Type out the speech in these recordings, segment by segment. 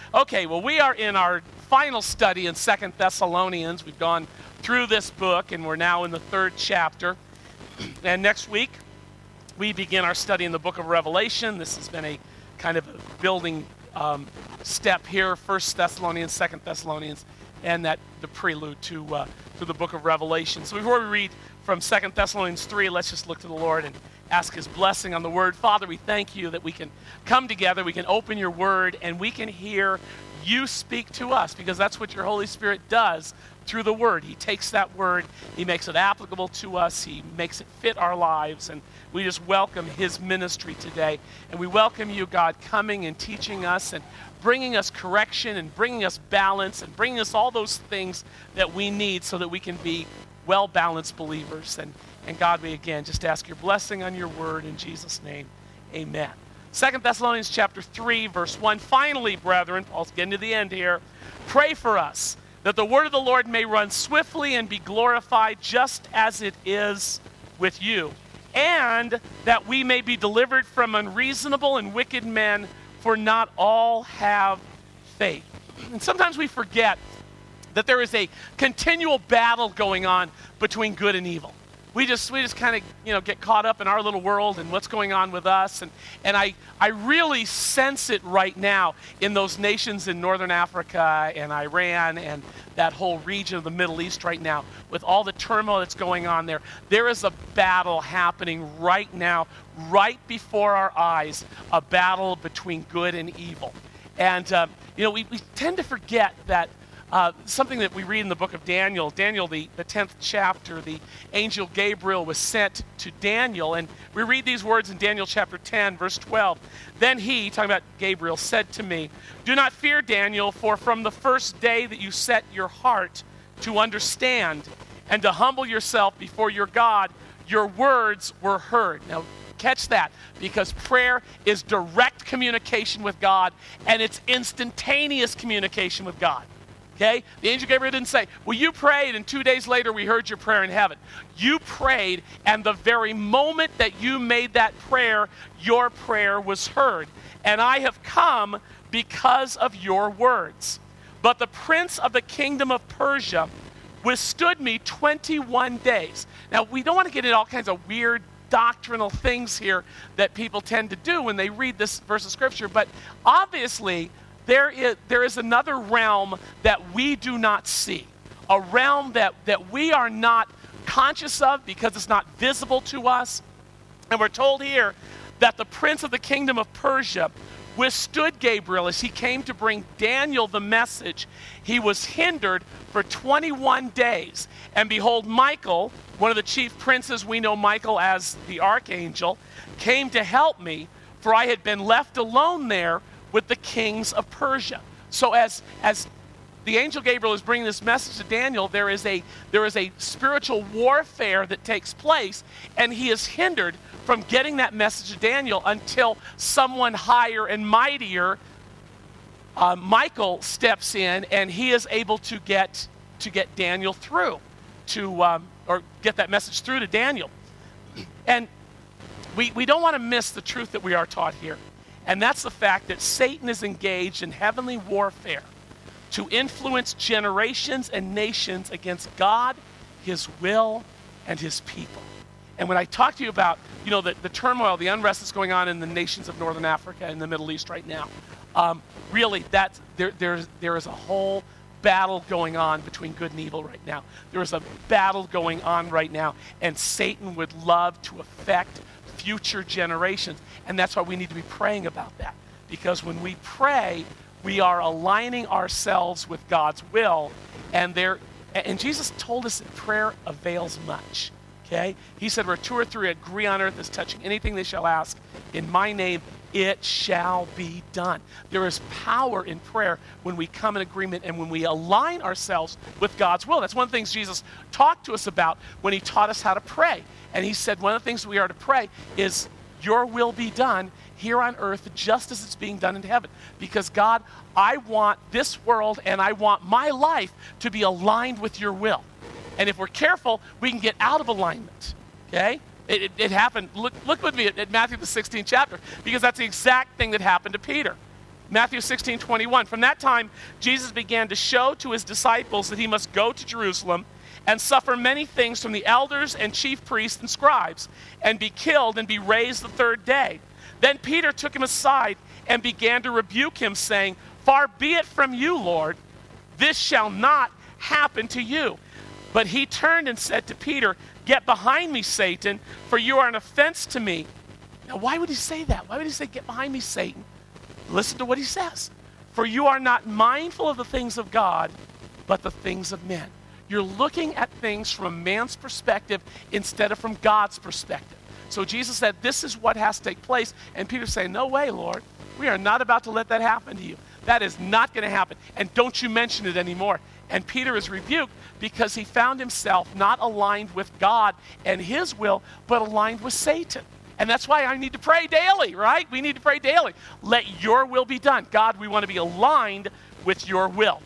Okay, well, we are in our final study in 2 Thessalonians. We've gone through this book, and we're now in the 3rd chapter. And next week, we begin our study in the book of Revelation. This has been a kind of a building step here, 1 Thessalonians, 2 Thessalonians, and that the prelude to the book of Revelation. So before we read from 2 Thessalonians 3, let's just look to the Lord and ask his blessing on the word. Father, we thank you that we can come together, we can open your word, and we can hear you speak to us, because that's what your Holy Spirit does through the word. He takes that word, he makes it applicable to us, he makes it fit our lives, and we just welcome his ministry today. And we welcome you, God, coming and teaching us and bringing us correction and bringing us balance and bringing us all those things that we need so that we can be well-balanced believers. And God, we again just ask your blessing on your word in Jesus' name. Amen. 2 Thessalonians chapter 3, verse 1. Finally, brethren, Paul's getting to the end here, pray for us that the word of the Lord may run swiftly and be glorified just as it is with you, and that we may be delivered from unreasonable and wicked men, for not all have faith. And sometimes we forget that there is a continual battle going on between good and evil. We just kind of get caught up in our little world and what's going on with us, and I really sense it right now in those nations in northern Africa and Iran and that whole region of the Middle East right now with all the turmoil that's going on there. There is a battle happening right now, right before our eyes, a battle between good and evil. And we tend to forget that something that we read in the book of Daniel, the 10th chapter, the angel Gabriel was sent to Daniel, and we read these words in Daniel chapter 10, verse 12. Then he, talking about Gabriel, said to me, "Do not fear, Daniel, for from the first day that you set your heart to understand and to humble yourself before your God, your words were heard." Now, catch that, because prayer is direct communication with God, and it's instantaneous communication with God. Okay? The angel Gabriel didn't say, well, you prayed and 2 days later we heard your prayer in heaven. You prayed, and the very moment that you made that prayer, your prayer was heard. And I have come because of your words. But the prince of the kingdom of Persia withstood me 21 days. Now, we don't want to get into all kinds of weird doctrinal things here that people tend to do when they read this verse of scripture, but obviously, there is another realm that we do not see, a realm that we are not conscious of because it's not visible to us. And we're told here that the prince of the kingdom of Persia withstood Gabriel as he came to bring Daniel the message. He was hindered for 21 days. And behold, Michael, one of the chief princes, we know Michael as the archangel, came to help me, for I had been left alone there with the kings of Persia. So as the angel Gabriel is bringing this message to Daniel, there is a spiritual warfare that takes place, and he is hindered from getting that message to Daniel until someone higher and mightier, Michael, steps in, and he is able to get Daniel through, or get that message through to Daniel. And we don't want to miss the truth that we are taught here. And that's the fact that Satan is engaged in heavenly warfare to influence generations and nations against God, his will, and his people. And when I talk to you about, the turmoil, the unrest that's going on in the nations of northern Africa and the Middle East right now, really, there is a whole battle going on between good and evil right now. There is a battle going on right now, and Satan would love to affect future generations. And that's why we need to be praying about that. Because when we pray, we are aligning ourselves with God's will. And Jesus told us that prayer avails much. Okay? He said, where 2 or 3 agree on earth as touching anything they shall ask in my name, it shall be done. There is power in prayer when we come in agreement and when we align ourselves with God's will. That's one of the things Jesus talked to us about when he taught us how to pray. And he said one of the things we are to pray is, your will be done here on earth just as it's being done in heaven. Because God, I want this world and I want my life to be aligned with your will. And if we're careful, we can get out of alignment. Okay? It happened. Look with me at Matthew the 16th chapter, because that's the exact thing that happened to Peter. Matthew 16:21. From that time, Jesus began to show to his disciples that he must go to Jerusalem and suffer many things from the elders and chief priests and scribes, and be killed and be raised the third day. Then Peter took him aside and began to rebuke him, saying, "Far be it from you, Lord, this shall not happen to you." But he turned and said to Peter, "Get behind me, Satan, for you are an offense to me." Now, why would he say that? Why would he say, "Get behind me, Satan"? Listen to what he says. "For you are not mindful of the things of God, but the things of men." You're looking at things from a man's perspective instead of from God's perspective. So Jesus said, this is what has to take place. And Peter saying, "No way, Lord. We are not about to let that happen to you. That is not going to happen. And don't you mention it anymore." And Peter is rebuked because he found himself not aligned with God and his will, but aligned with Satan. And that's why I need to pray daily, right? We need to pray daily. Let your will be done. God, we want to be aligned with your will.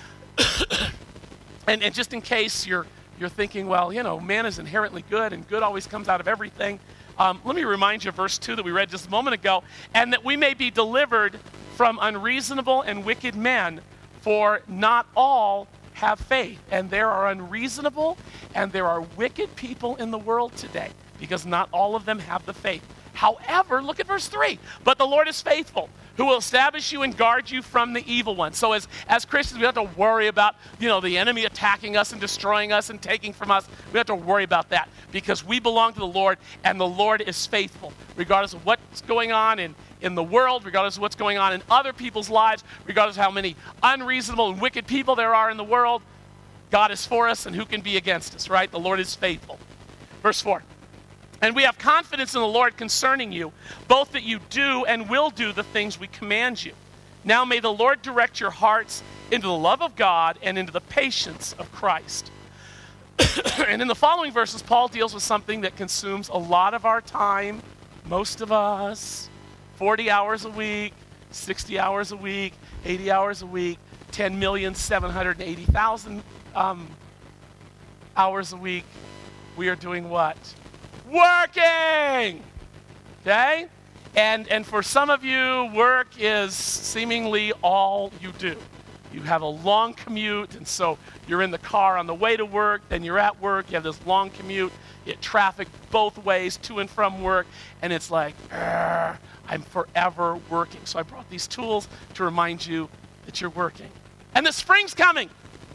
and just in case you're thinking, well, man is inherently good and good always comes out of everything. Let me remind you of verse 2 that we read just a moment ago. "And that we may be delivered from unreasonable and wicked men, for not all have faith." And there are unreasonable and there are wicked people in the world today, because not all of them have the faith. However, look at verse 3. "But the Lord is faithful, who will establish you and guard you from the evil one." So as Christians, we don't have to worry about, the enemy attacking us and destroying us and taking from us. We don't have to worry about that, because we belong to the Lord, and the Lord is faithful. Regardless of what's going on in the world, regardless of what's going on in other people's lives, regardless of how many unreasonable and wicked people there are in the world, God is for us, and who can be against us, right? The Lord is faithful. Verse 4. "And we have confidence in the Lord concerning you, both that you do and will do the things we command you. Now may the Lord direct your hearts into the love of God and into the patience of Christ." And in the following verses, Paul deals with something that consumes a lot of our time, most of us, 40 hours a week, 60 hours a week, 80 hours a week, 10,780,000 hours a week. We are doing what? Working! Okay? And for some of you, work is seemingly all you do. You have a long commute, and so you're in the car on the way to work, then you're at work, you have this long commute, you get traffic both ways to and from work, and it's like, I'm forever working. So I brought these tools to remind you that you're working. And the spring's coming.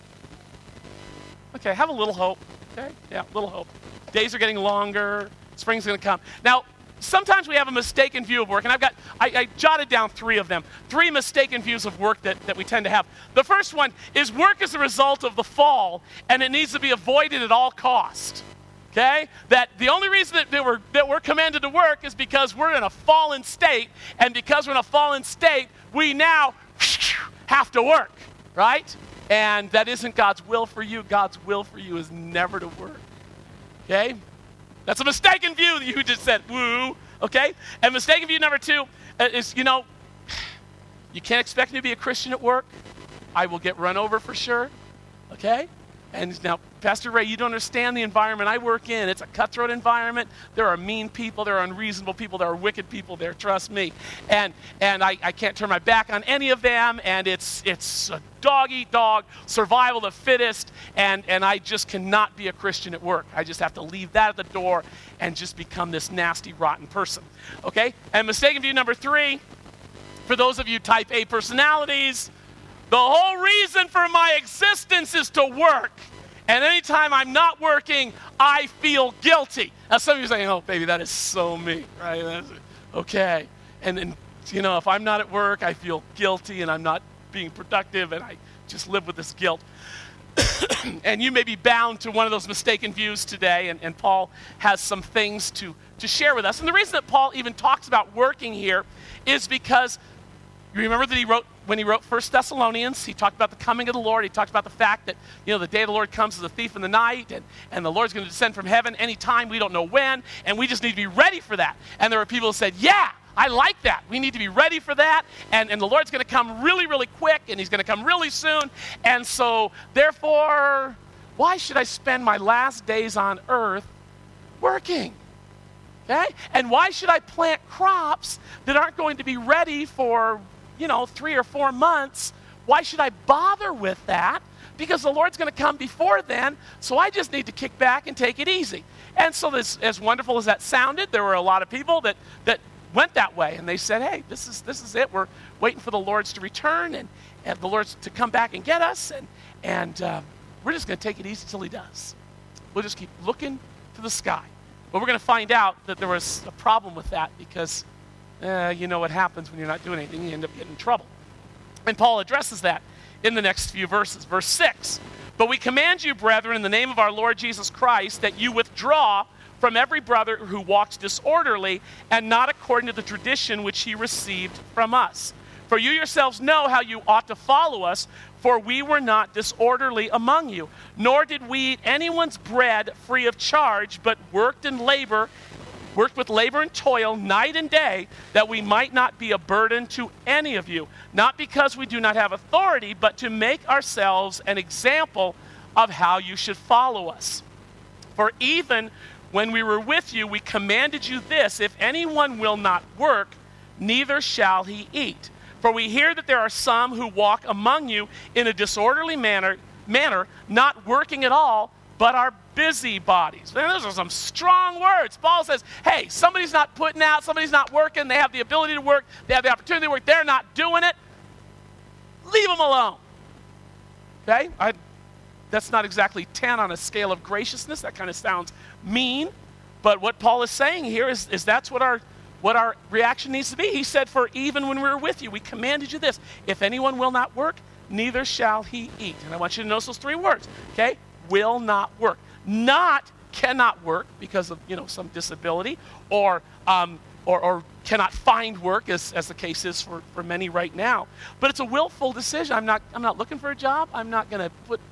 Okay, have a little hope. Okay? Yeah, a little hope. Days are getting longer. Spring's going to come. Now, sometimes we have a mistaken view of work, and I jotted down 3 of them. 3 mistaken views of work that we tend to have. The first one is work is a result of the fall, and it needs to be avoided at all cost. Okay? That the only reason that we're commanded to work is because we're in a fallen state, and because we're in a fallen state, we now have to work, right? And that isn't God's will for you. God's will for you is never to work. Okay? That's a mistaken view that you just said, woo, okay? And mistaken view number 2 is, you can't expect me to be a Christian at work. I will get run over for sure, okay? And now, Pastor Ray, you don't understand the environment I work in. It's a cutthroat environment. There are mean people. There are unreasonable people. There are wicked people there. Trust me. And I can't turn my back on any of them. And it's a dog-eat-dog, survival of the fittest. And I just cannot be a Christian at work. I just have to leave that at the door and just become this nasty, rotten person. Okay? And mistaken view number 3, for those of you type A personalities, the whole reason for my existence is to work. And anytime I'm not working, I feel guilty. Now some of you are saying, oh, baby, that is so me, right? That's okay. And if I'm not at work, I feel guilty and I'm not being productive and I just live with this guilt. And you may be bound to one of those mistaken views today, and Paul has some things to share with us. And the reason that Paul even talks about working here is because you remember that when he wrote 1 Thessalonians, he talked about the coming of the Lord. He talked about the fact that, the day of the Lord comes as a thief in the night, and the Lord's going to descend from heaven anytime, we don't know when, and we just need to be ready for that. And there were people who said, yeah, I like that. We need to be ready for that, and the Lord's going to come really, really quick, and he's going to come really soon. And so, therefore, why should I spend my last days on earth working? Okay? And why should I plant crops that aren't going to be ready for 3 or 4 months, why should I bother with that? Because the Lord's going to come before then, so I just need to kick back and take it easy. And so this, as wonderful as that sounded, there were a lot of people that went that way, and they said, hey, this is it. We're waiting for the Lord's to return and the Lord's to come back and get us, and we're just going to take it easy till he does. We'll just keep looking to the sky. But we're going to find out that there was a problem with that because you know what happens when you're not doing anything. You end up getting in trouble. And Paul addresses that in the next few verses. Verse 6, but we command you, brethren, in the name of our Lord Jesus Christ, that you withdraw from every brother who walks disorderly and not according to the tradition which he received from us. For you yourselves know how you ought to follow us, for we were not disorderly among you, nor did we eat anyone's bread free of charge, but worked with labor and toil night and day, that we might not be a burden to any of you, not because we do not have authority, but to make ourselves an example of how you should follow us. For even when we were with you, we commanded you this: if anyone will not work, neither shall he eat. For we hear that there are some who walk among you in a disorderly manner, not working at all, but are busybodies. Man, those are some strong words. Paul says, hey, somebody's not putting out, somebody's not working, they have the ability to work, they have the opportunity to work, they're not doing it. Leave them alone. Okay? That's not exactly 10 on a scale of graciousness. That kind of sounds mean. But what Paul is saying here is that's what our reaction needs to be. He said, for even when we were with you, we commanded you this: if anyone will not work, neither shall he eat. And I want you to notice those 3 words, okay? Will not work. Not cannot work because of, some disability, or cannot find work, as the case is for many right now. But it's a willful decision. I'm not looking for a job. I'm not going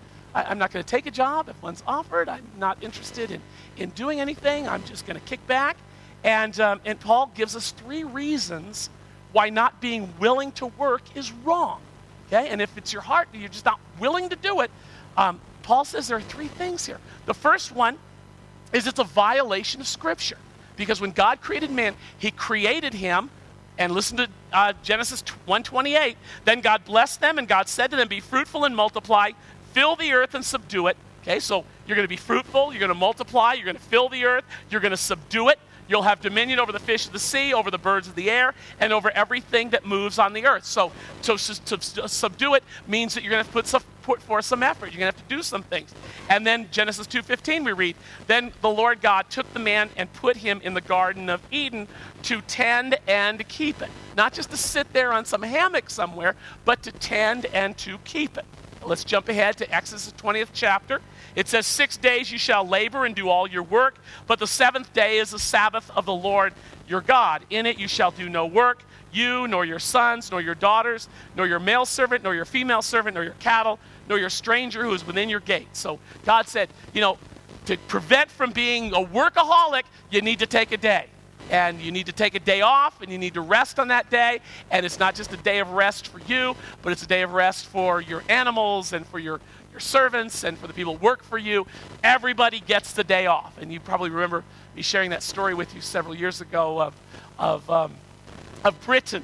to take a job if one's offered. I'm not interested in doing anything. I'm just going to kick back. And Paul gives us 3 reasons why not being willing to work is wrong. Okay? And if it's your heart, you're just not willing to do it, Paul says there are 3 things here. The first one is it's a violation of Scripture. Because when God created man, he created him, and listen to Genesis 1:28. Then God blessed them, and God said to them, be fruitful and multiply, fill the earth and subdue it. Okay, so you're going to be fruitful, you're going to multiply, you're going to fill the earth, you're going to subdue it. You'll have dominion over the fish of the sea, over the birds of the air, and over everything that moves on the earth. So to subdue it means that you're going to put forth some effort. You're going to have to do some things. And then Genesis 2:15 we read, then the Lord God took the man and put him in the Garden of Eden to tend and keep it. Not just to sit there on some hammock somewhere, but to tend and to keep it. Let's jump ahead to Exodus 20th chapter. It says, 6 days you shall labor and do all your work, but the 7th day is the Sabbath of the Lord your God. In it you shall do no work, you, nor your sons, nor your daughters, nor your male servant, nor your female servant, nor your cattle, nor your stranger who is within your gates. So God said, to prevent from being a workaholic, you need to take a day. And you need to take a day off, and you need to rest on that day. And it's not just a day of rest for you, but it's a day of rest for your animals and for your servants and for the people who work for you. Everybody gets the day off. And you probably remember me sharing that story with you several years ago of Britain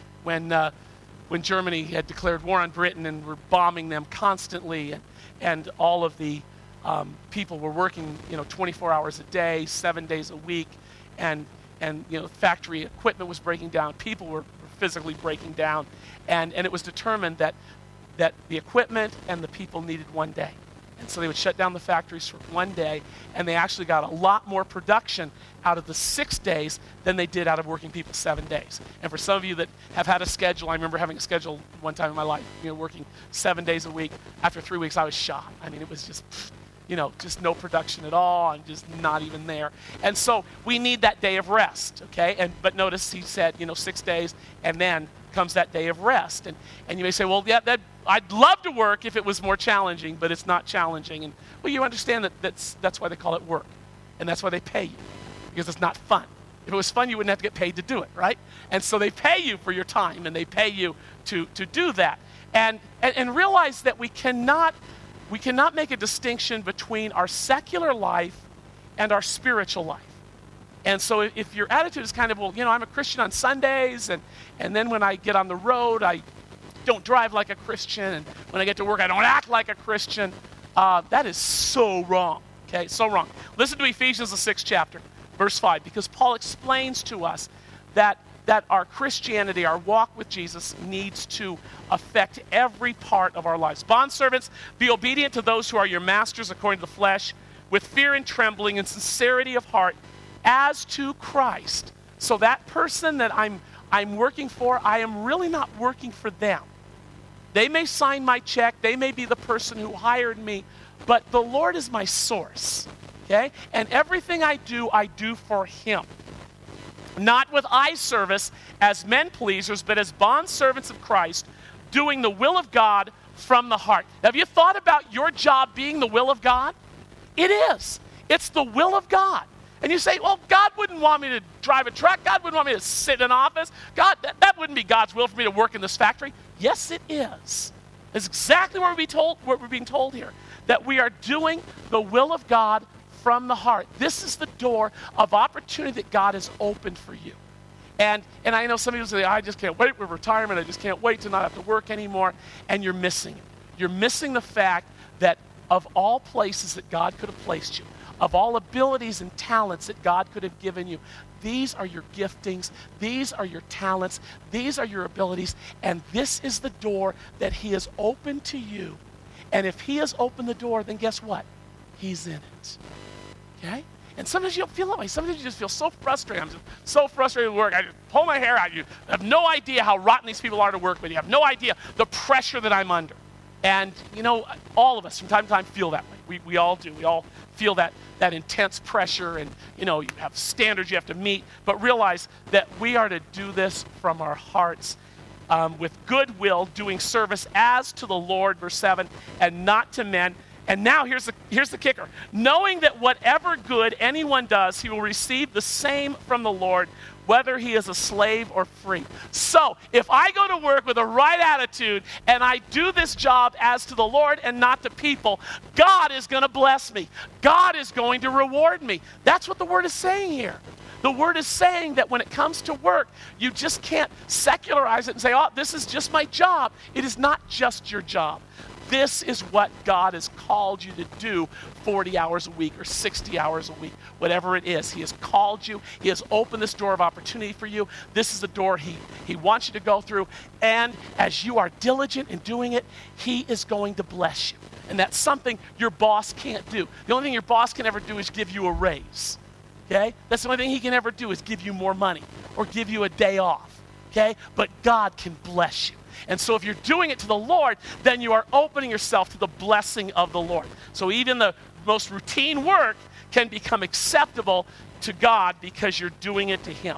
when Germany had declared war on Britain and were bombing them constantly, and all of the people were working 24 hours a day, 7 days a week, and factory equipment was breaking down. People were physically breaking down, and it was determined that the equipment and the people needed 1 day. And so they would shut down the factories for 1 day, and they actually got a lot more production out of the 6 days than they did out of working people 7 days. And for some of you that have had a schedule, I remember having a schedule one time in my life, working 7 days a week. After 3 weeks, I was shot. I mean, it was just no production at all, and just not even there. And so we need that day of rest, okay? But notice he said, 6 days, and then comes that day of rest. And you may say, well, yeah, I'd love to work if it was more challenging, but it's not challenging. And well, you understand that's why they call it work, and that's why they pay you, because it's not fun. If it was fun, you wouldn't have to get paid to do it, right? And so they pay you for your time, and they pay you to do that. And realize that we cannot make a distinction between our secular life and our spiritual life. And so if your attitude is kind of, well, I'm a Christian on Sundays, and then when I get on the road, I don't drive like a Christian, and when I get to work, I don't act like a Christian. That is so wrong, okay? So wrong. Listen to Ephesians, the 6th chapter, verse 5, because Paul explains to us that our Christianity, our walk with Jesus, needs to affect every part of our lives. Bondservants, be obedient to those who are your masters according to the flesh, with fear and trembling and sincerity of heart, as to Christ. So that person that I'm working for, I am really not working for them. They may sign my check, they may be the person who hired me, but the Lord is my source, okay? And everything I do for him. Not with eye service as men pleasers, but as bondservants of Christ, doing the will of God from the heart. Have you thought about your job being the will of God? It is. It's the will of God. And you say, well, God wouldn't want me to drive a truck. God wouldn't want me to sit in an office. God, that wouldn't be God's will for me to work in this factory. Yes, it is. It's exactly what we're being told here, that we are doing the will of God from the heart. This is the door of opportunity that God has opened for you. And I know some people say, I just can't wait for retirement. I just can't wait to not have to work anymore. And you're missing it. You're missing the fact that of all places that God could have placed you, of all abilities and talents that God could have given you, these are your giftings, these are your talents, these are your abilities, and this is the door that he has opened to you. And if he has opened the door, then guess what? He's in it. Okay? And sometimes you don't feel that way. Sometimes you just feel so frustrated. I'm just so frustrated with work. I just pull my hair out. You have no idea how rotten these people are to work with. You have no idea the pressure that I'm under. And, you know, all of us from time to time feel that way. We all do. We all feel that intense pressure, and, you know, you have standards you have to meet. But realize that we are to do this from our hearts with goodwill, doing service as to the Lord, verse 7, and not to men. And now here's the kicker. Knowing that whatever good anyone does, he will receive the same from the Lord, whether he is a slave or free. So if I go to work with the right attitude and I do this job as to the Lord and not to people, God is going to bless me. God is going to reward me. That's what the word is saying here. The word is saying that when it comes to work, you just can't secularize it and say, oh, this is just my job. It is not just your job. This is what God has called you to do 40 hours a week or 60 hours a week, whatever it is. He has called you. He has opened this door of opportunity for you. This is the door he wants you to go through. And as you are diligent in doing it, he is going to bless you. And that's something your boss can't do. The only thing your boss can ever do is give you a raise. Okay? That's the only thing he can ever do is give you more money or give you a day off. Okay? But God can bless you. And so if you're doing it to the Lord, then you are opening yourself to the blessing of the Lord. So even the most routine work can become acceptable to God because you're doing it to him.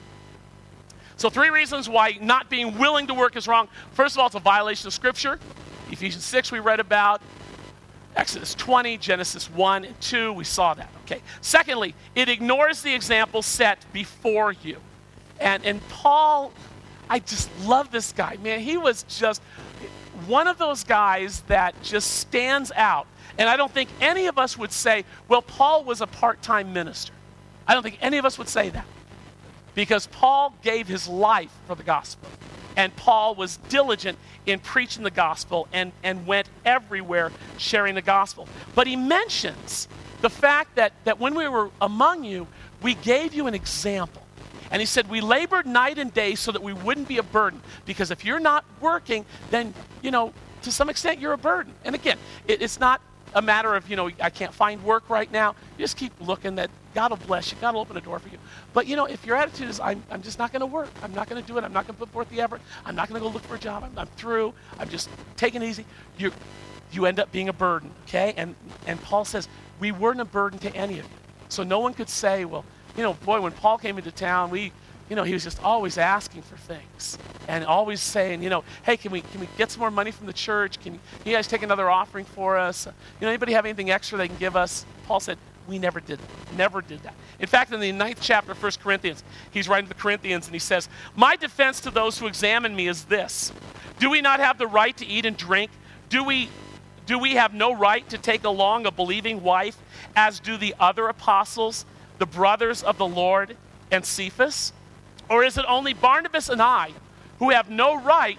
So 3 reasons why not being willing to work is wrong. First of all, it's a violation of Scripture. Ephesians 6 we read about. Exodus 20, Genesis 1 and 2, we saw that. Okay. Secondly, it ignores the example set before you. And Paul, I just love this guy. Man, he was just one of those guys that just stands out. And I don't think any of us would say, well, Paul was a part-time minister. I don't think any of us would say that. Because Paul gave his life for the gospel. And Paul was diligent in preaching the gospel and went everywhere sharing the gospel. But he mentions the fact that when we were among you, we gave you an example. And he said, we labored night and day so that we wouldn't be a burden. Because if you're not working, then, you know, to some extent you're a burden. And again, it's not a matter of, you know, I can't find work right now. You just keep looking that God will bless you. God will open a door for you. But, you know, if your attitude is, I'm just not going to work. I'm not going to do it. I'm not going to put forth the effort. I'm not going to go look for a job. I'm through. I'm just taking it easy. You end up being a burden, okay? And Paul says, we weren't a burden to any of you. So no one could say, well, you know, boy, when Paul came into town, he was just always asking for things and always saying, you know, hey, can we get some more money from the church? Can you guys take another offering for us? You know, anybody have anything extra they can give us? Paul said, we never did that. Never did that. In fact, in the 9th chapter of 1 Corinthians, he's writing to the Corinthians and he says, my defense to those who examine me is this. Do we not have the right to eat and drink? Do we have no right to take along a believing wife, as do the other apostles, the brothers of the Lord, and Cephas? Or is it only Barnabas and I who have no right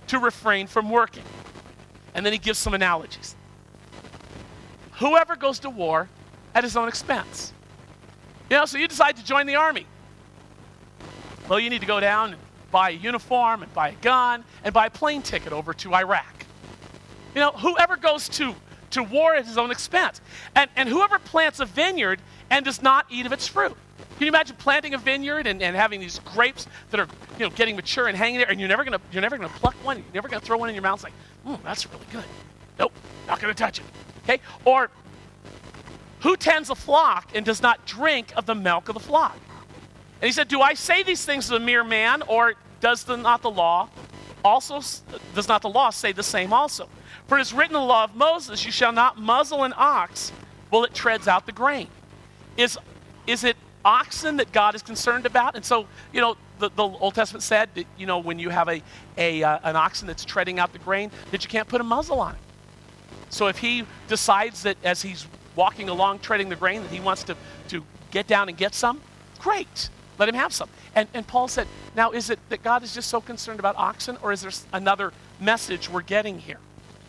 to refrain from working. And then he gives some analogies. Whoever goes to war at his own expense. So you decide to join the army. Well, you need to go down and buy a uniform and buy a gun and buy a plane ticket over to Iraq. Whoever goes to war at his own expense. And whoever plants a vineyard and does not eat of its fruit. Can you imagine planting a vineyard and having these grapes that are getting mature and hanging there, and you're never gonna pluck one, you're never gonna throw one in your mouth like, that's really good. Nope, not gonna touch it. Okay? Or who tends a flock and does not drink of the milk of the flock? And he said, do I say these things as a mere man, or does not the law say the same also? For it is written in the law of Moses, you shall not muzzle an ox while it treads out the grain. Is it oxen that God is concerned about? And so, the Old Testament said that, when you have an oxen that's treading out the grain, that you can't put a muzzle on it. So if he decides that as he's walking along treading the grain that he wants to get down and get some, great. Let him have some. And Paul said, now is it that God is just so concerned about oxen, or is there another message we're getting here?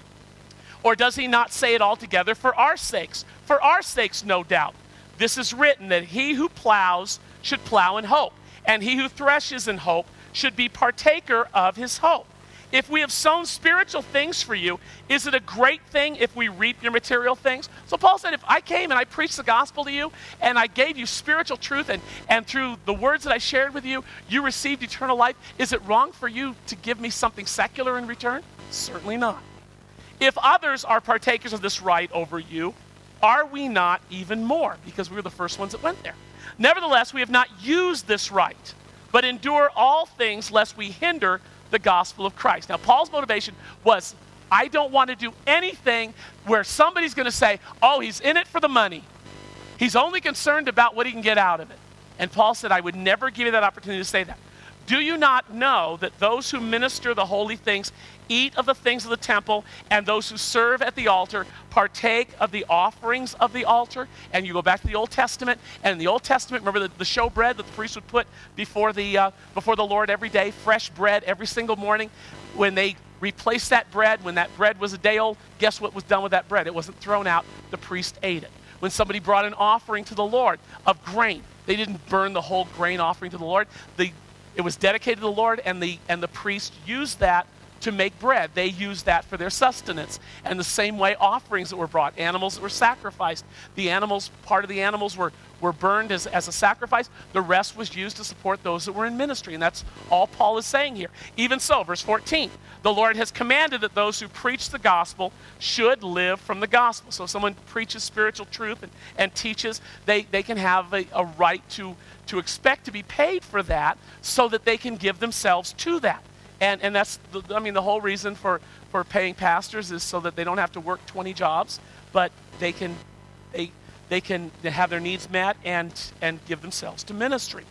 Or does he not say it altogether for our sakes? For our sakes, no doubt. This is written, that he who plows should plow in hope, and he who threshes in hope should be partaker of his hope. If we have sown spiritual things for you, is it a great thing if we reap your material things? So Paul said, if I came and I preached the gospel to you, and I gave you spiritual truth, and through the words that I shared with you, you received eternal life, is it wrong for you to give me something secular in return? Certainly not. If others are partakers of this right over you, are we not even more? Because we were the first ones that went there. Nevertheless, we have not used this right, but endure all things lest we hinder the gospel of Christ. Now, Paul's motivation was, I don't want to do anything where somebody's going to say, oh, he's in it for the money. He's only concerned about what he can get out of it. And Paul said, I would never give you that opportunity to say that. Do you not know that those who minister the holy things eat of the things of the temple, and those who serve at the altar partake of the offerings of the altar? And you go back to the Old Testament, and in the Old Testament, remember the showbread that the priest would put before the Lord every day, fresh bread every single morning. When they replaced that bread, when that bread was a day old, guess what was done with that bread? It wasn't thrown out. The priest ate it. When somebody brought an offering to the Lord of grain, they didn't burn the whole grain offering to the Lord. It was dedicated to the Lord, and the priest used that to make bread. They used that for their sustenance. And the same way, offerings that were brought, animals that were sacrificed. Part of the animals were burned as a sacrifice. The rest was used to support those that were in ministry. And that's all Paul is saying here. Even so, verse 14, the Lord has commanded that those who preach the gospel should live from the gospel. So if someone preaches spiritual truth and teaches, they can have a right to expect to be paid for that, so that they can give themselves to that. And that's, the whole reason for paying pastors is so that they don't have to work 20 jobs, but they can have their needs met and give themselves to ministry.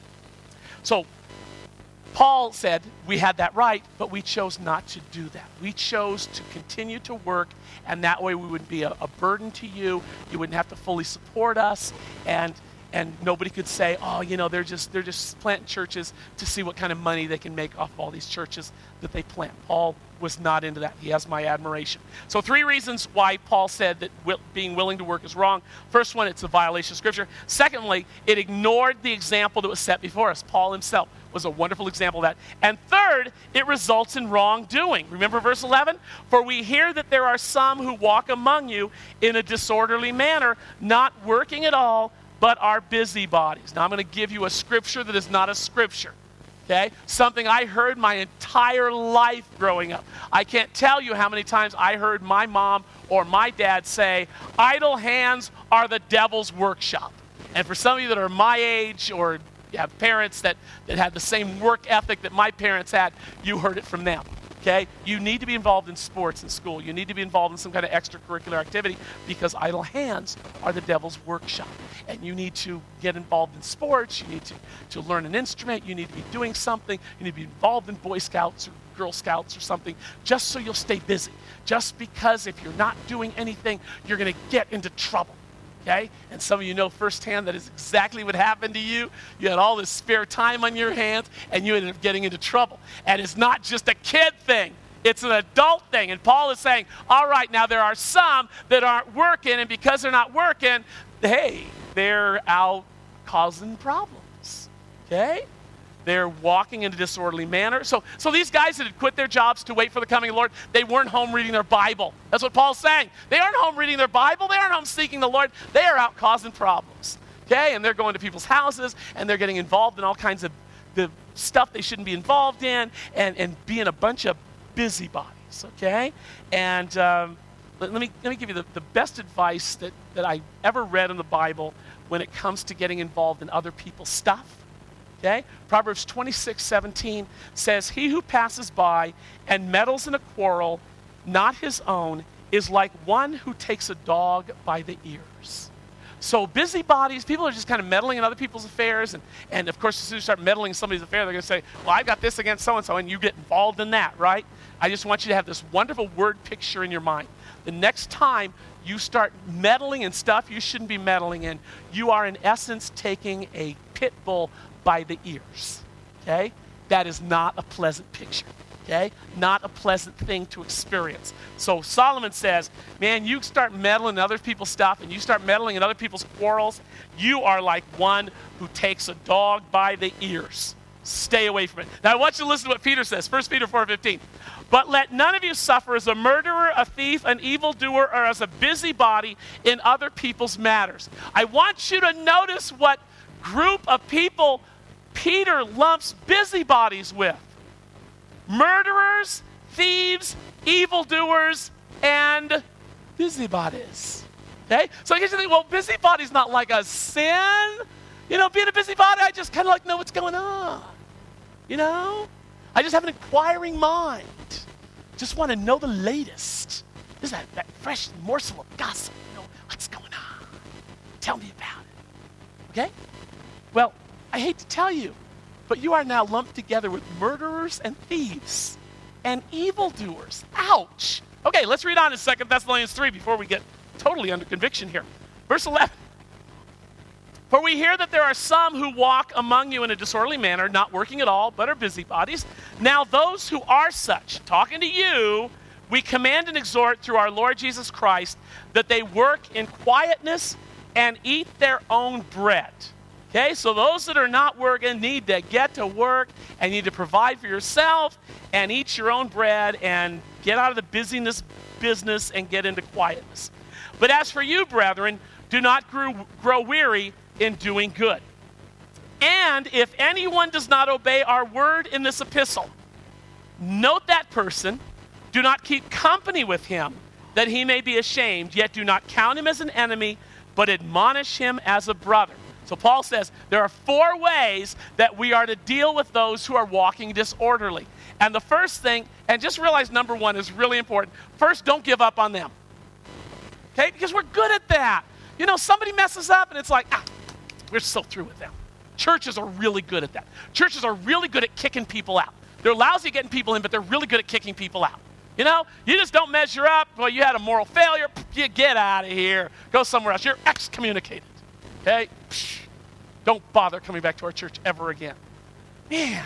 So Paul said we had that right, but we chose not to do that. We chose to continue to work, and that way we wouldn't be a burden to you. You wouldn't have to fully support us, and nobody could say, oh, they're just planting churches to see what kind of money they can make off of all these churches that they plant. Paul was not into that. He has my admiration. So 3 reasons why Paul said that being willing to work is wrong. First one, it's a violation of Scripture. Secondly, it ignored the example that was set before us. Paul himself was a wonderful example of that. And third, it results in wrongdoing. Remember verse 11? For we hear that there are some who walk among you in a disorderly manner, not working at all, but are busybodies. Now I'm going to give you a scripture that is not a scripture. Okay? Something I heard my entire life growing up. I can't tell you how many times I heard my mom or my dad say, idle hands are the devil's workshop. And for some of you that are my age, or you have parents that had the same work ethic that my parents had, you heard it from them. Okay? You need to be involved in sports in school. You need to be involved in some kind of extracurricular activity, because idle hands are the devil's workshop. And you need to get involved in sports. You need to learn an instrument. You need to be doing something. You need to be involved in Boy Scouts or Girl Scouts or something, just so you'll stay busy. Just because if you're not doing anything, you're going to get into trouble. Okay? And some of you know firsthand that is exactly what happened to you. You had all this spare time on your hands, and you ended up getting into trouble. And it's not just a kid thing. It's an adult thing. And Paul is saying, all right, now there are some that aren't working, and because they're not working, hey, they're out causing problems, okay? They're walking in a disorderly manner. So these guys that had quit their jobs to wait for the coming of the Lord, they weren't home reading their Bible. That's what Paul's saying. They aren't home reading their Bible. They aren't home seeking the Lord. They are out causing problems, okay? And they're going to people's houses, and they're getting involved in all kinds of the stuff they shouldn't be involved in, and being a bunch of busybodies, okay? And let me give you the best advice that I ever read in the Bible when it comes to getting involved in other people's stuff. Okay? Proverbs 26:17 says, "He who passes by and meddles in a quarrel not his own is like one who takes a dog by the ears." So busybodies, people are just kind of meddling in other people's affairs, and of course, as soon as you start meddling in somebody's affair, they're going to say, well, I've got this against so-and-so, and you get involved in that, right? I just want you to have this wonderful word picture in your mind. The next time you start meddling in stuff you shouldn't be meddling in, you are in essence taking a pit bull by the ears, okay? That is not a pleasant picture, okay? Not a pleasant thing to experience. So Solomon says, man, you start meddling in other people's stuff and you start meddling in other people's quarrels, you are like one who takes a dog by the ears. Stay away from it. Now I want you to listen to what Peter says, 1 Peter 4:15. "But let none of you suffer as a murderer, a thief, an evildoer, or as a busybody in other people's matters." I want you to notice what group of people Peter lumps busybodies with. Murderers, thieves, evildoers, and busybodies. Okay? So I guess you think, well, busybody's not like a sin. You know, being a busybody, I just kind of like know what's going on. You know? I just have an inquiring mind. Just want to know the latest. This is that fresh morsel of gossip. You know, what's going on? Tell me about it. Okay? Well, I hate to tell you, but you are now lumped together with murderers and thieves and evildoers. Ouch. Okay, let's read on to 2 Thessalonians 3 before we get totally under conviction here. Verse 11. "For we hear that there are some who walk among you in a disorderly manner, not working at all, but are busybodies. Now those who are such," talking to you, "we command and exhort through our Lord Jesus Christ that they work in quietness and eat their own bread." Okay, so those that are not working need to get to work and need to provide for yourself and eat your own bread and get out of the busyness business and get into quietness. "But as for you, brethren, do not grow weary in doing good. And if anyone does not obey our word in this epistle, note that person, do not keep company with him, that he may be ashamed, yet do not count him as an enemy, but admonish him as a brother." So Paul says there are 4 ways that we are to deal with those who are walking disorderly. And the first thing, and just realize number 1 is really important. First, don't give up on them. Okay? Because we're good at that. You know, somebody messes up and it's like, we're so through with them. Churches are really good at that. Churches are really good at kicking people out. They're lousy at getting people in, but they're really good at kicking people out. You know, you just don't measure up. Well, you had a moral failure. You get out of here. Go somewhere else. You're excommunicated. Okay? Don't bother coming back to our church ever again. Man.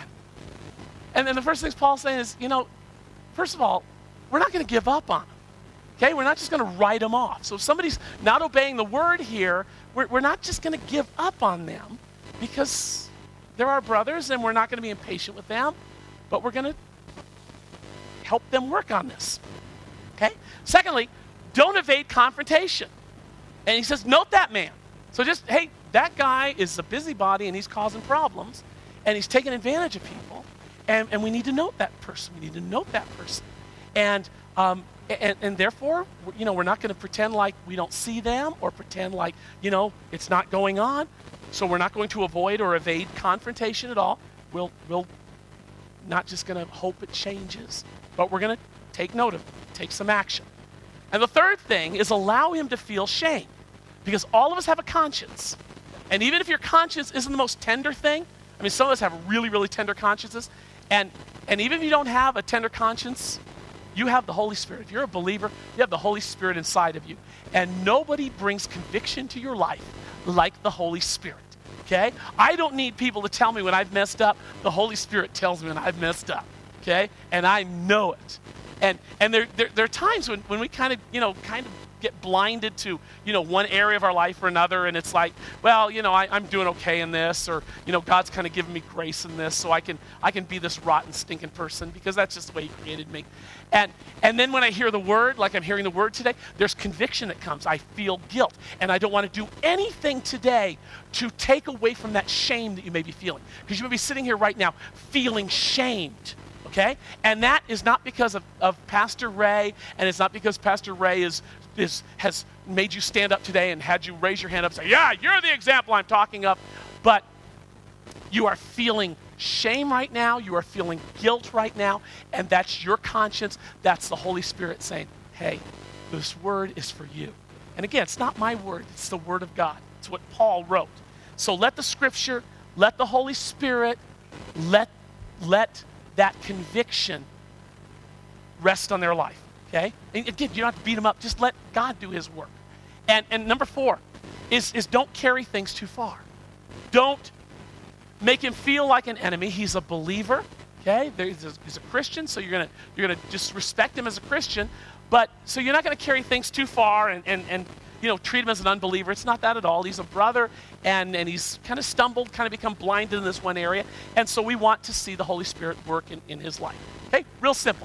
And then the first thing Paul's saying is, you know, first of all, we're not going to give up on them. Okay? We're not just going to write them off. So if somebody's not obeying the word here, we're not just going to give up on them because they're our brothers and we're not going to be impatient with them, but we're going to help them work on this. Okay? Secondly, don't evade confrontation. And he says, note that man. So just, hey, that guy is a busybody and he's causing problems and he's taking advantage of people. And we need to note that person. We need to note that person. And therefore, you know, we're not going to pretend like we don't see them or pretend like, you know, it's not going on. So we're not going to avoid or evade confrontation at all. We'll not just going to hope it changes, but we're going to take note of it, take some action. And the third thing is allow him to feel shame, because all of us have a conscience. And even if your conscience isn't the most tender thing, I mean, some of us have really, really tender consciences, and even if you don't have a tender conscience, you have the Holy Spirit. If you're a believer, you have the Holy Spirit inside of you. And nobody brings conviction to your life like the Holy Spirit, okay? I don't need people to tell me when I've messed up. The Holy Spirit tells me when I've messed up, okay? And I know it. And there are times when we kind of get blinded to, one area of our life or another, and it's like, well, I'm doing okay in this, or, God's kind of giving me grace in this, so I can be this rotten, stinking person, because that's just the way he created me. And then when I hear the word, like I'm hearing the word today, there's conviction that comes. I feel guilt, and I don't want to do anything today to take away from that shame that you may be feeling, because you may be sitting here right now feeling shamed. Okay? And that is not because of Pastor Ray, and it's not because Pastor Ray has made you stand up today and had you raise your hand up and say, yeah, you're the example I'm talking of. But you are feeling shame right now. You are feeling guilt right now. And that's your conscience. That's the Holy Spirit saying, hey, this word is for you. And again, it's not my word. It's the word of God. It's what Paul wrote. So let the Scripture, let the Holy Spirit, let that conviction rest on their life, okay? And again, you don't have to beat them up. Just let God do his work. And number 4 is don't carry things too far. Don't make him feel like an enemy. He's a believer, okay? He's a Christian, so you're gonna just respect him as a Christian. But so you're not going to carry things too far and treat him as an unbeliever. It's not that at all. He's a brother, and he's kind of stumbled, kind of become blinded in this one area. And so we want to see the Holy Spirit work in his life. Okay, real simple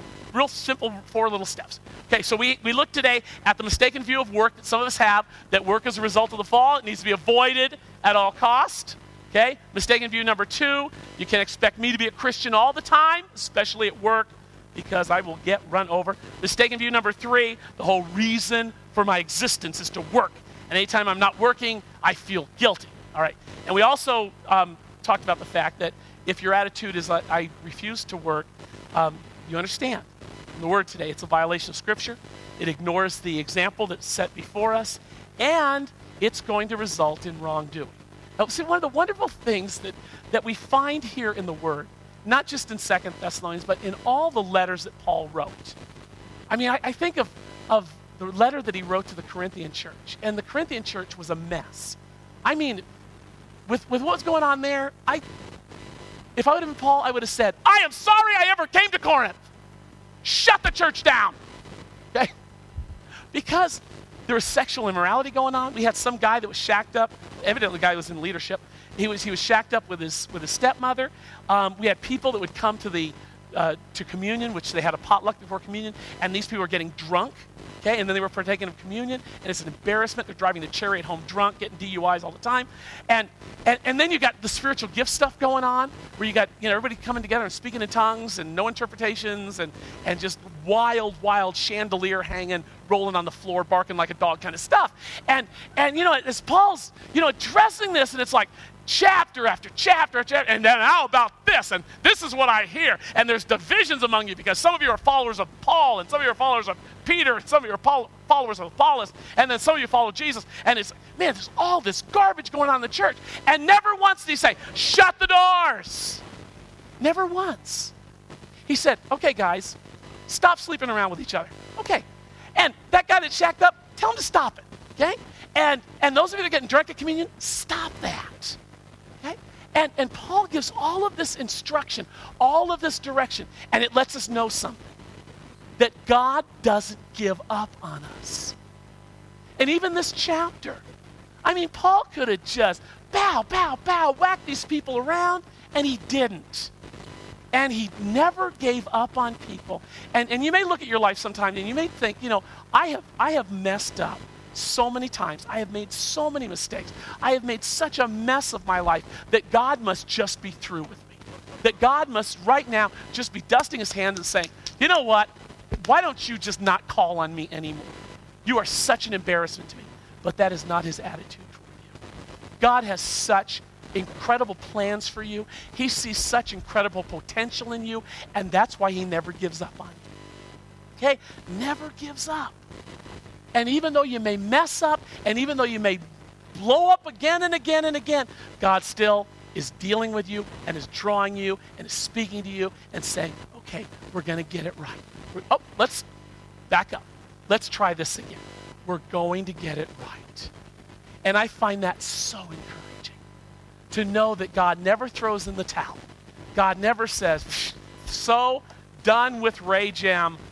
4 little steps. Okay, so we look today at the mistaken view of work that some of us have, that work is a result of the fall. It needs to be avoided at all cost. Okay, mistaken view number 2, you can expect me to be a Christian all the time, especially at work, because I will get run over. Mistaken view number 3, the whole reason for my existence is to work. And anytime I'm not working, I feel guilty. All right. And we also talked about the fact that if your attitude is like, I refuse to work, you understand. In the word today, it's a violation of Scripture. It ignores the example that's set before us, and it's going to result in wrongdoing. Now, see, one of the wonderful things that we find here in the word, not just in 2 Thessalonians, but in all the letters that Paul wrote. I mean, I think of the letter that he wrote to the Corinthian church, and the Corinthian church was a mess. I mean, with what was going on there, if I would have been Paul, I would have said, I am sorry I ever came to Corinth. Shut the church down. Okay? Because there was sexual immorality going on. We had some guy that was shacked up. Evidently, the guy was in leadership. He was shacked up with his stepmother. We had people that would come to communion, which they had a potluck before communion, and these people were getting drunk, okay, and then they were partaking of communion, and it's an embarrassment. They're driving the chariot home drunk, getting DUIs all the time, and then you got the spiritual gift stuff going on, where you got everybody coming together and speaking in tongues and no interpretations, and just wild chandelier hanging, rolling on the floor, barking like a dog kind of stuff, and as Paul's addressing this, and it's like, chapter after chapter, and then how about this? And this is what I hear. And there's divisions among you because some of you are followers of Paul, and some of you are followers of Peter, and some of you are followers of Apollos, and then some of you follow Jesus. And it's, man, there's all this garbage going on in the church. And never once did he say, shut the doors. Never once. He said, okay, guys, stop sleeping around with each other. Okay. And that guy that shacked up, tell him to stop it. Okay? And those of you that are getting drunk at communion, stop that. And Paul gives all of this instruction, all of this direction, and it lets us know something, that God doesn't give up on us. And even this chapter, I mean, Paul could have just whacked these people around, and he didn't. And he never gave up on people. And you may look at your life sometime, and you may think, I have messed up so many times. I have made so many mistakes. I have made such a mess of my life that God must just be through with me. That God must right now just be dusting his hands and saying, you know what? Why don't you just not call on me anymore? You are such an embarrassment to me. But that is not his attitude for you. God has such incredible plans for you. He sees such incredible potential in you, and that's why he never gives up on you. Okay? Never gives up. And even though you may mess up, and even though you may blow up again and again and again, God still is dealing with you and is drawing you and is speaking to you and saying, okay, we're going to get it right. Let's back up. Let's try this again. We're going to get it right. And I find that so encouraging to know that God never throws in the towel. God never says, so done with Ray Jam,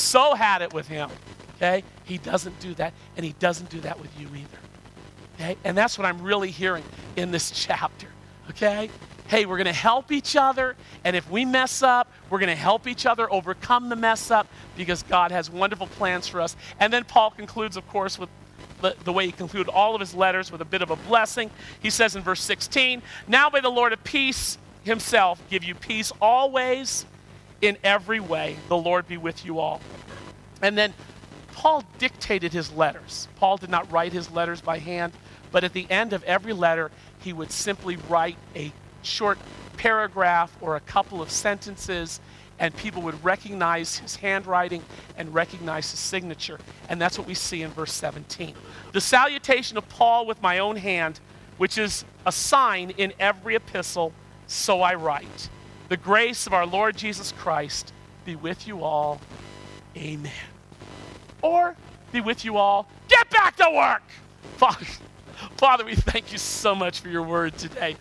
so had it with him. Okay? He doesn't do that, and he doesn't do that with you either. Okay? And that's what I'm really hearing in this chapter. Okay? Hey, we're going to help each other, and if we mess up, we're going to help each other overcome the mess up because God has wonderful plans for us. And then Paul concludes, of course, with the way he concluded all of his letters with a bit of a blessing. He says in verse 16, "Now may the Lord of peace himself give you peace always in every way. The Lord be with you all." And then Paul dictated his letters. Paul did not write his letters by hand, but at the end of every letter, he would simply write a short paragraph or a couple of sentences, and people would recognize his handwriting and recognize his signature. And that's what we see in verse 17. "The salutation of Paul with my own hand, which is a sign in every epistle, so I write. The grace of our Lord Jesus Christ be with you all. Amen." Or be with you all. Get back to work. Father, we thank you so much for your word today.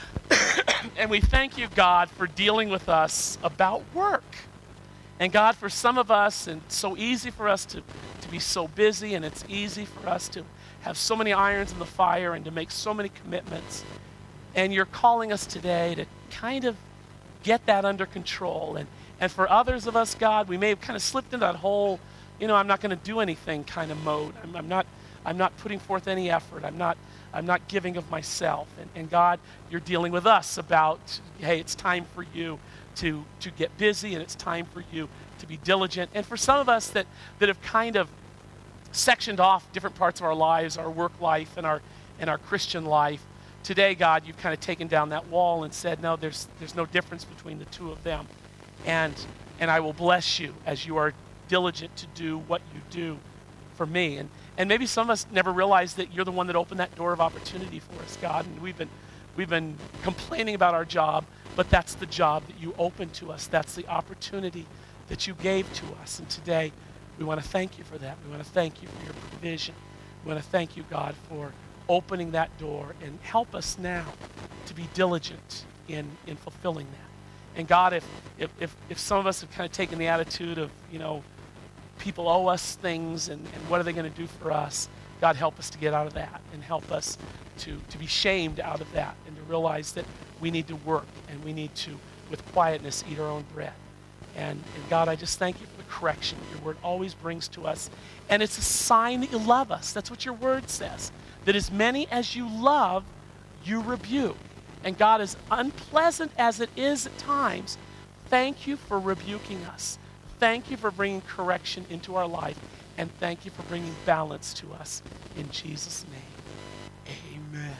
And we thank you, God, for dealing with us about work. And God, for some of us, and it's so easy for us to be so busy, and it's easy for us to have so many irons in the fire and to make so many commitments. And you're calling us today to kind of get that under control. And for others of us, God, we may have kind of slipped into that whole, I'm not going to do anything kind of mode. I'm not putting forth any effort. I'm not giving of myself. And God, you're dealing with us about, hey, it's time for you to get busy, and it's time for you to be diligent. And for some of us that have kind of sectioned off different parts of our lives, our work life and our Christian life, today, God, you've kind of taken down that wall and said, no, there's no difference between the two of them. And I will bless you as you are diligent to do what you do for me. And maybe some of us never realized that you're the one that opened that door of opportunity for us, God. And we've been complaining about our job, but that's the job that you opened to us. That's the opportunity that you gave to us. And today, we want to thank you for that. We want to thank you for your provision. We want to thank you, God, for opening that door, and help us now to be diligent in fulfilling that. And God, if some of us have kind of taken the attitude of, people owe us things, and what are they going to do for us? God, help us to get out of that, and help us to be shamed out of that, and to realize that we need to work, and we need to, with quietness, eat our own bread. And God, I just thank you for the correction that your word always brings to us. And it's a sign that you love us. That's what your word says. That as many as you love, you rebuke. And God, as unpleasant as it is at times, thank you for rebuking us. Thank you for bringing correction into our life. And thank you for bringing balance to us. In Jesus' name, amen.